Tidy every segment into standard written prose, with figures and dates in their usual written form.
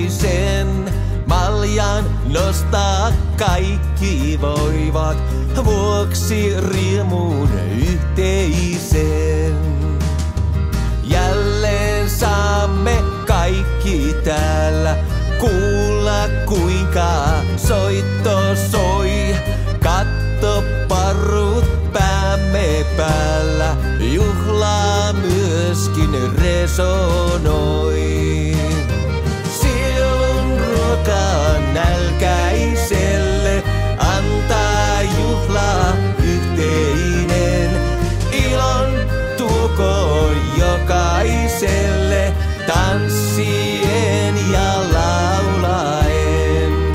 toisen. Maljan nostaa kaikki voivat, vuoksi riemun yhteisen. Jälleen saamme kaikki täällä kuulla, kuinka soitto soi. Katto parut päämme päällä, juhlaa myöskin resonoi. Sielun ruoka nälkäiselle, antaa juhlaa yhteinen. Ilon tuoko jokaiselle, tanssien ja laulaen.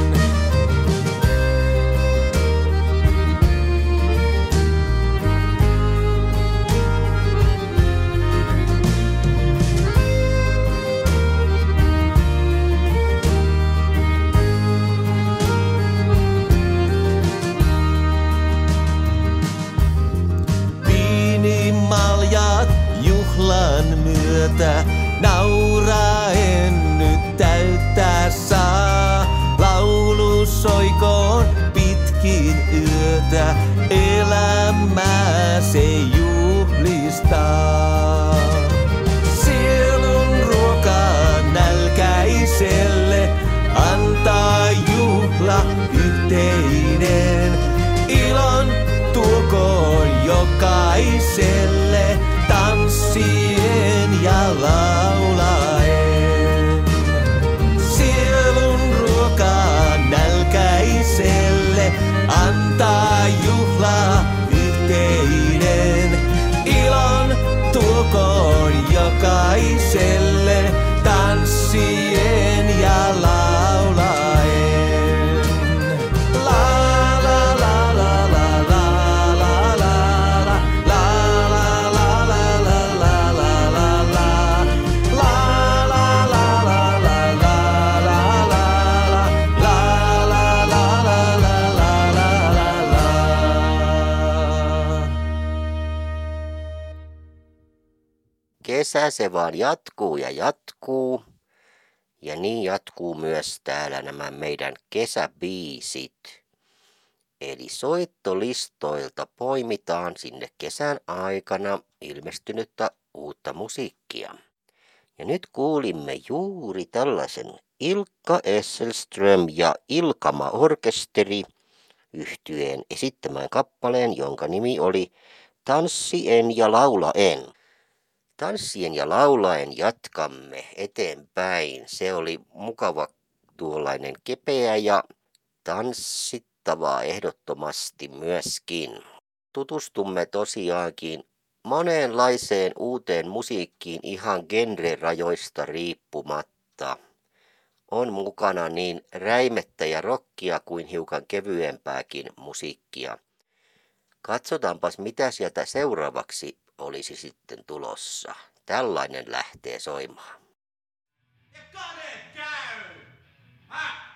Viinimaljat juhlan myötä nauraen nyt täyttää saa. Laulu soikoon pitkin yötä, elämää se juhlistaa. Sielun ruoka nälkäiselle, antaa juhla yhteinen. Ilon tuokoon jokaiselle, tanssien ja laulaen. Sielun ruoka nälkäiselle, antaa juhla yhteinen. Ilon tuokoon jokaiselle, tanssien ja laulaen. La la la la la la la la la la la Kesä se vaan jatkuu ja jatkuu. Ja niin jatkuu myös täällä nämä meidän kesäbiisit. Eli soittolistoilta poimitaan sinne kesän aikana ilmestynyttä uutta musiikkia. Ja nyt kuulimme juuri tällaisen Ilkka Esselström ja Ilkama Orkesteri yhtyeen esittämään kappaleen, jonka nimi oli Tanssien ja laulaen. Tanssien ja laulaen jatkamme eteenpäin. Se oli mukava tuollainen kepeä ja tanssittavaa ehdottomasti myöskin. Tutustumme tosiaankin monenlaiseen uuteen musiikkiin ihan genrerajoista riippumatta. On mukana niin räimettä ja rockia kuin hiukan kevyempääkin musiikkia. Katsotaanpas mitä sieltä seuraavaksi olisi sitten tulossa. Tällainen lähtee soimaan. Ja kone käy! Ha!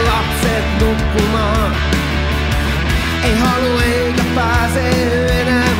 Ei halua eikä pääse enää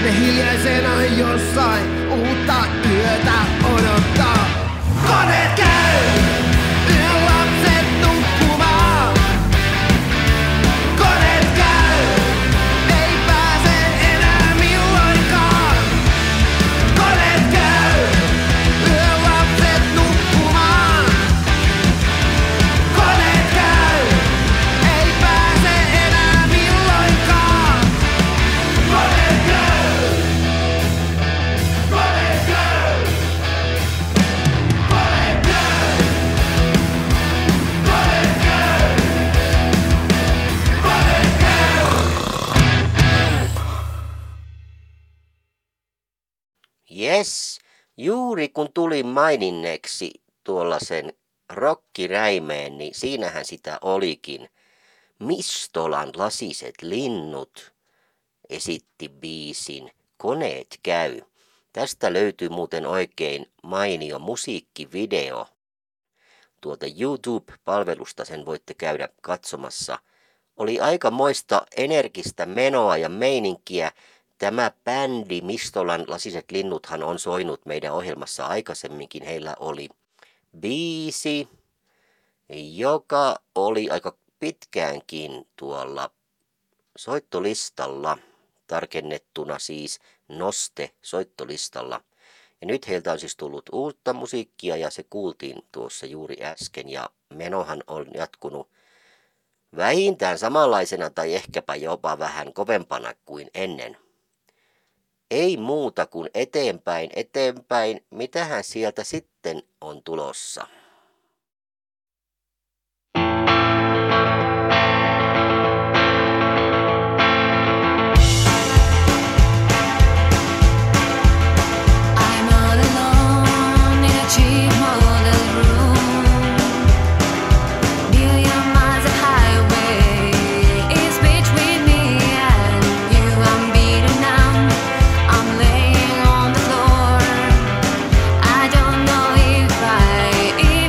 Ne hiljaisena jossain uutta yötä odottaa. Koneet käy, yön lapset nukkumaan. Koneet käy, ei pääse enää milloinkaan. Koneet käy, yön lapset nukkumaan. Koneet käy, ei pääse enää milloinkaan. Koneet käy, koneet käy. Koneet käy, koneet käy. Koneet käy. Yes, juuri kun tuli maininneeksi tuollaisen rokkiräimeen, niin siinähän sitä olikin. Mistolan lasiset linnut esitti biisin Koneet käy. Tästä löytyy muuten oikein mainio musiikkivideo. Tuolta YouTube-palvelusta sen voitte käydä katsomassa. Oli aikamoista energistä menoa ja meininkiä. Tämä bändi Mistolan lasiset linnuthan on soinut meidän ohjelmassa aikaisemminkin. Heillä oli biisi, joka oli aika pitkäänkin tuolla soittolistalla, tarkennettuna siis Noste soittolistalla. Ja nyt heiltä on siis tullut uutta musiikkia ja se kuultiin tuossa juuri äsken ja menohan on jatkunut vähintään samanlaisena tai ehkäpä jopa vähän kovempana kuin ennen. Ei muuta kuin eteenpäin, eteenpäin. Mitähän sieltä sitten on tulossa? I'm all alone in a cheap motel room. Billion miles of highway is between me and you. I'm beaten down, I'm laying on the floor. I don't know if I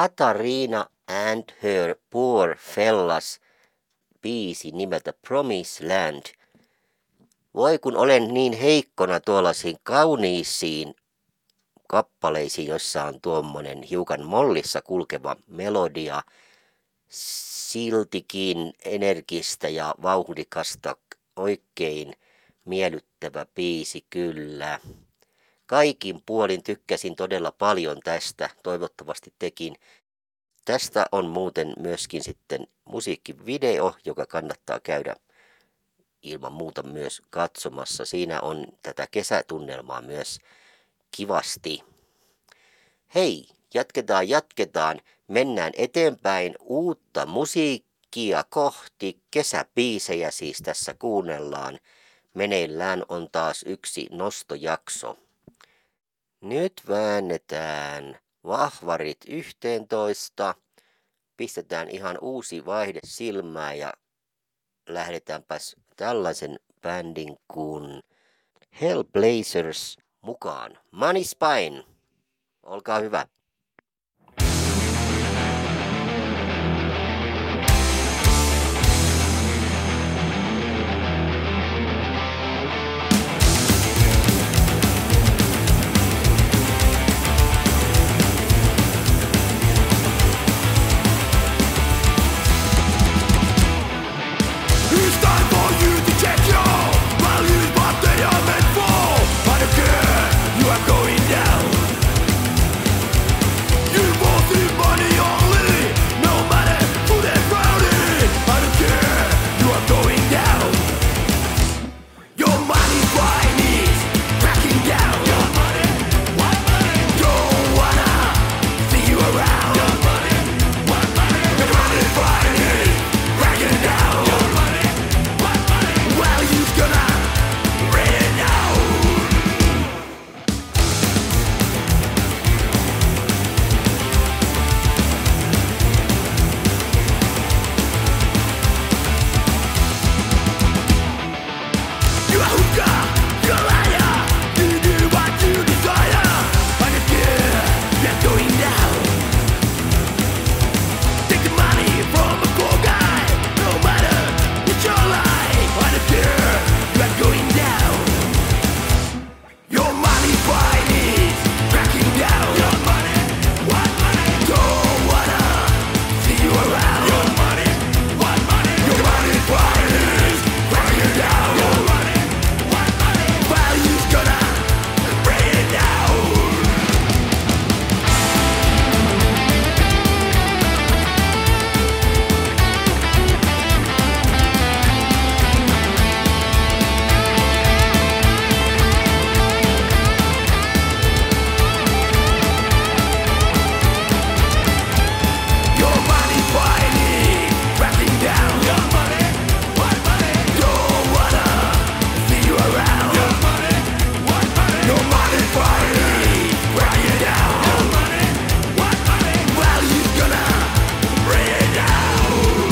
Katarina and Her Poor Fellas biisi nimeltä Promised Land. Voi kun olen niin heikkona tuollaisiin kauniisiin kappaleisiin, jossa on tuommoinen hiukan mollissa kulkeva melodia, siltikin energistä ja vauhdikasta, oikein miellyttävä biisi kyllä. Kaikin puolin tykkäsin todella paljon tästä, toivottavasti tekin. Tästä on muuten myöskin sitten musiikkivideo, joka kannattaa käydä ilman muuta myös katsomassa. Siinä on tätä kesätunnelmaa myös kivasti. Hei, jatketaan. Mennään eteenpäin uutta musiikkia kohti. Kesäbiisejä siis tässä kuunnellaan. Meneillään on taas yksi nostojakso. Nyt väännetään vahvarit 11. Pistetään ihan uusi vaihde silmään ja lähdetäänpäs tällaisen bändin kuin Hellblazers mukaan. Money Spine. Olkaa hyvä. It's time for you to check your values, what they are meant for. I don't care, you are going down. You want the money only, no matter who they're crowded. I don't care, you are going down. Your money fine is cracking down. Your money, what money? Don't wanna see you around. Your money, what money? Your money fine is cracking down. Your money, what money? Well, you're gonna rain it down. You a hooker, you a liar. You do what you desire. I don't care, you're going down. Take the money from a poor guy, no matter what your life. I don't care, you're going down. Your money fine is cracking down. Your money, what money? Don't wanna see you around. Your money, what money? Your money fine is cracking down. Your money, what money? Value's gonna bring it down. Your money fine is cracking down. Your money, what money? Don't wanna see you around. Your money, what money? Your money fine is cracking down. Your money, what money? Value's gonna bring it down.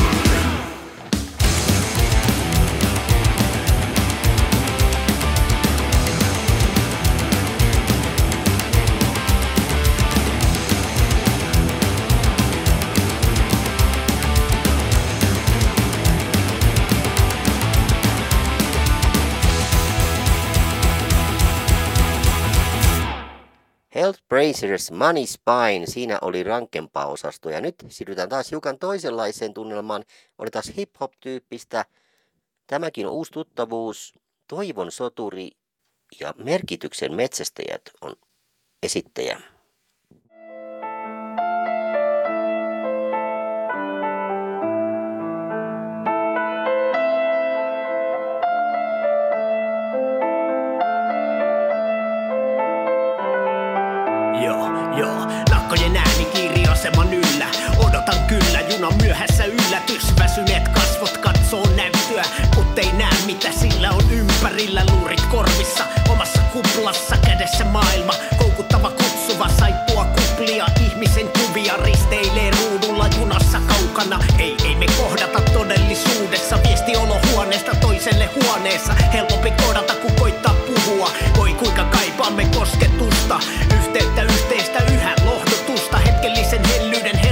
Hellblazers Money Spine, siinä oli rankempaa osastoa. Ja nyt siirrytään taas hiukan toisenlaiseen tunnelmaan. Oli taas hip-hop-tyyppistä. Tämäkin on uusi tuttavuus. Toivon soturi ja merkityksen metsästäjät on esittäjä. Joo, nakkojen ääni kirjoaseman yllä. Odotan kyllä, juna myöhässä yllätys. Väsyneet kasvot katsoo näyttöä, muttei näe mitä sillä on ympärillä. Luurit korvissa, omassa kuplassa, kädessä maailma. Koukuttava kutsuva, saippua kuplia. Ihmisen kuvia risteilee ruudulla junassa kaukana. Ei me kohdata todellisuudessa. Viesti olohuoneesta toiselle huoneessa. Helpompi kohdata kun koittaa puhua. Voi kuinka kaipaamme kosketusta. Yhteyttä yhteistä yhä lohdutusta. Hetkellisen hellyyden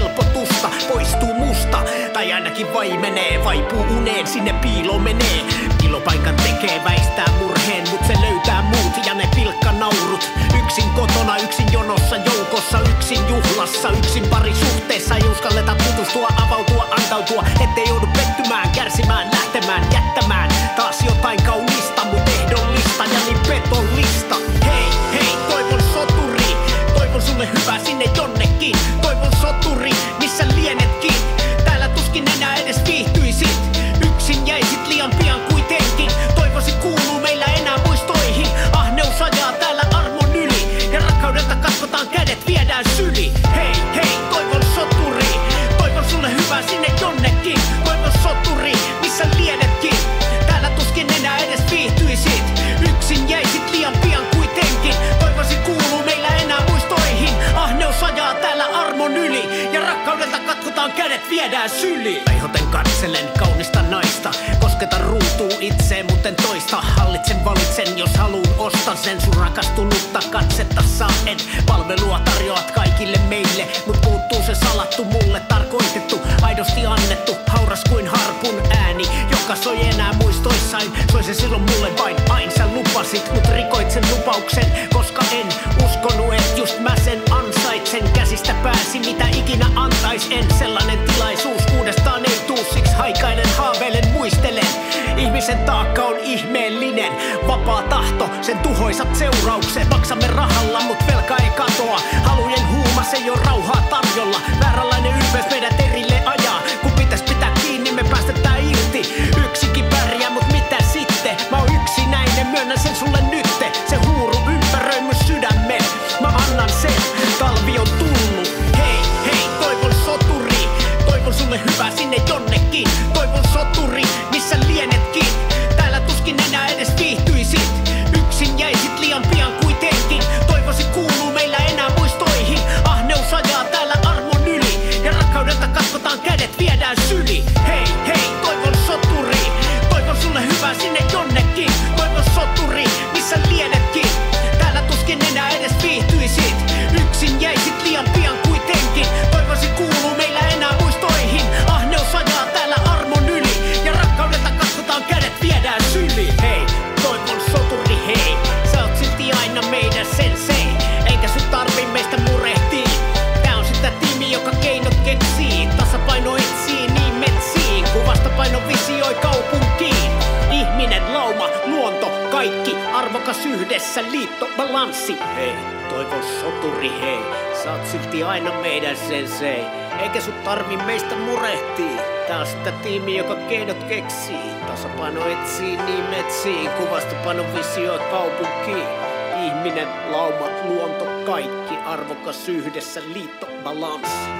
ainakin vaimenee. Vaipuu uneen, sinne piiloon menee. Pilopaikan tekee, väistää murheen, mut se löytää muut ja ne pilkkanaurut. Yksin kotona, yksin jonossa, joukossa, yksin juhlassa, yksin parisuhteessa. Ei uskalleta tutustua, avautua, antautua, ettei joudu pettymään, kärsimään, lähtemään, jättämään. Taas jotain kaunista, mut ehdollista ja niin petollista. Hei, hei, toivon soturi, toivon sulle hyvää sinne jonnekin. Toivon soturi, missä lienetkin. Täällä tuskin enää edes viihtyisit. Yksin jäisit liian pian kuitenkin. Toivosi kuuluu meillä enää muistoihin. Ahneus ajaa täällä armon yli. Ja rakkaudelta katkotaan kädet, viedään syli. Hei, hei, toivon soturi, toivon sulle hyvää sinne jonnekin. Toivon soturi, missä lienetkin. Täällä tuskin enää edes viihtyisit. Yksin jäisit liian pian kuitenkin. Toivosi kuuluu meillä enää muistoihin. Ahneus ajaa täällä armon yli. Ja rakkaudelta katkotaan kädet, viedään syli. Aihoten katselen kaunista naista. Kosketa ruutuu itseen, muuten toista. Hallitsen, valitsen, jos haluun ostan sen. Sun rakastunutta katsetta saaen. Palvelua tarjoat kaikille meille. Mut puuttuu se salattu, mulle tarkoitettu. Aidosti annettu, hauras kuin harpun ääni. Joka soi enää muistoissain. Soi se silloin mulle vain ain. Sä lupasit, mut rikoit sen lupauksen. Koska en uskonut, et just mä sen ansaitsen. Käsistä pääsi, mitä ikinä antais en. Sellainen tilaisuus uudestaan ei tuu. Siksi haikailen, haaveilen, muistelen. Ihmisen taakka on ihmeellinen. Vapaa tahto, sen tuhoisat seuraukset. Maksamme rahalla, mut velka ei katoa. Halujen huumas ei oo rauhaa tarjolla. Vääränlainen ylpeys meidät erille ajaa. Kun pitäis pitää kiinni, me päästetään irti. Yksikin pärjää, mut mitä sitten? Mä oon yksinäinen, myönnän sen sulle nytte. Se huuru ympäröi mun sydämen. Mä annan sen, talvi on tullut. Hei, hei, toivon soturi, toivon sulle hyvää sinne jonnekin. Toivon soturi, missä lienetkin. Täällä tuskin enää edes viihtyisit. Yksin jäisit liian pian kuitenkin. Toivosi kuuluu meillä enää muistoihin. Ahneus ajaa täällä armon yli. Ja rakkaudelta katkotaan kädet, viedään syli. Hei, hei, toivon soturi, toivon sulle hyvää sinne jonnekin. Toivon soturi, missä lienetkin. Täällä tuskin enää edes viihtyisit. Yksin jäisit liian pian kuitenkin. Toivosi kuuluu meillä enää muistoihin. Ahneus ajaa täällä armon yli. Ja rakkaudelta katkotaan kädet, viedään syli. Hei, toivon soturi, hei. Sä oot silti aina meidän sensei. Eikä sun tarvi meistä murehtii. Tää on sitä tiimi, joka keinot keksii. Tasapaino etsii niin metsiin. Kun vastapaino visioi kaupunkiin. Ihminen, lauma, luonto, kaikki arvokas yhdessä, liitto, balanssi. Hei, toivon soturi, hei. Sä oot silti aina meidän sensei. Eikä sun tarvi meistä murehtii. Tää on sitä tiimi, joka keinot keksii. Tasapaino etsii niin metsiin. Kun vastapaino visioi kaupunkiin. Ihminen, lauma, luonto, kaikki arvokas yhdessä, liitto, balanssi.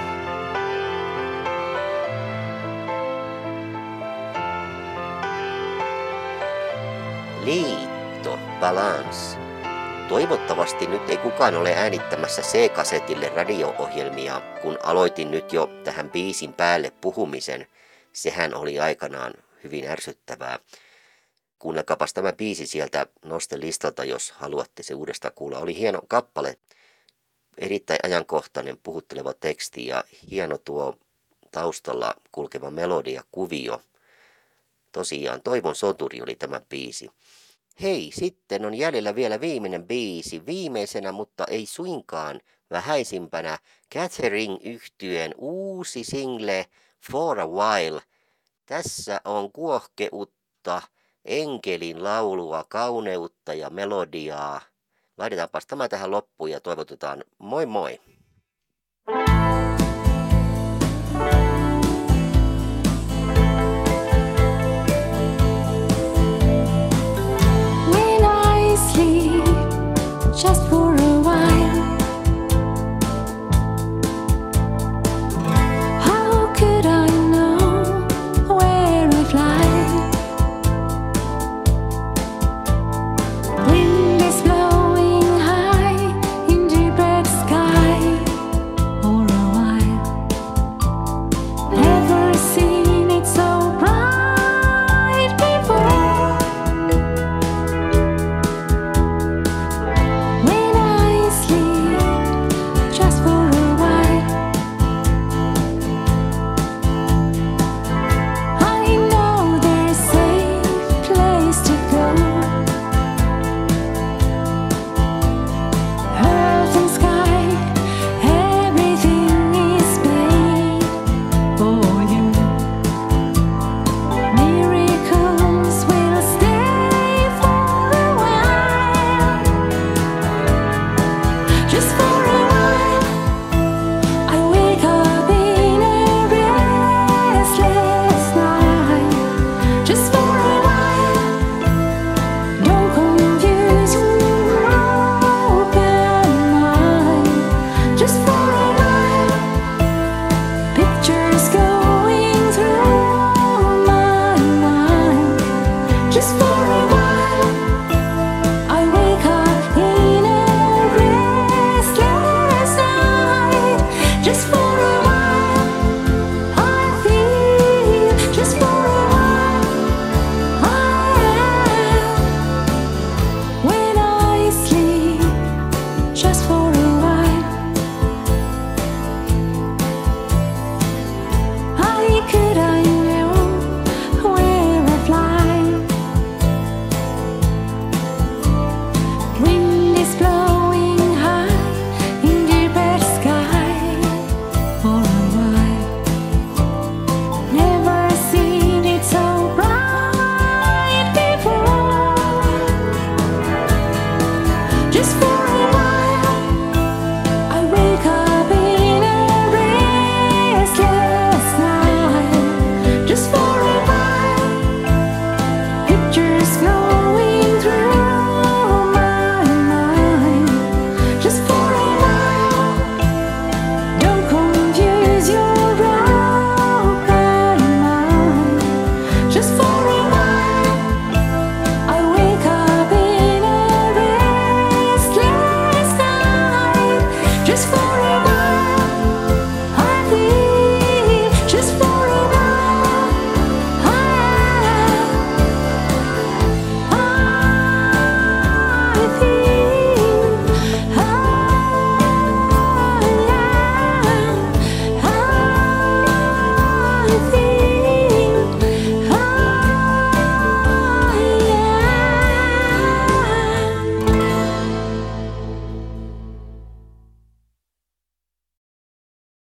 Liitto, balance. Toivottavasti nyt ei kukaan ole äänittämässä C-kasetille radio-ohjelmia, kun aloitin nyt jo tähän biisin päälle puhumisen. Sehän oli aikanaan hyvin ärsyttävää. Kuunnelkaapas tämä biisi sieltä Noste-listalta, jos haluatte se uudestaan kuulla. Oli hieno kappale, erittäin ajankohtainen, puhutteleva teksti ja hieno tuo taustalla kulkeva melodia, kuvio. Tosiaan, Toivon soturi oli tämä biisi. Hei, sitten on jäljellä vielä viimeinen biisi, viimeisenä, mutta ei suinkaan vähäisimpänä, Catering-yhtyeen uusi single For a While. Tässä on kuohkeutta, enkelin laulua, kauneutta ja melodiaa. Laitetaanpas tämä tähän loppuun ja toivotetaan moi moi!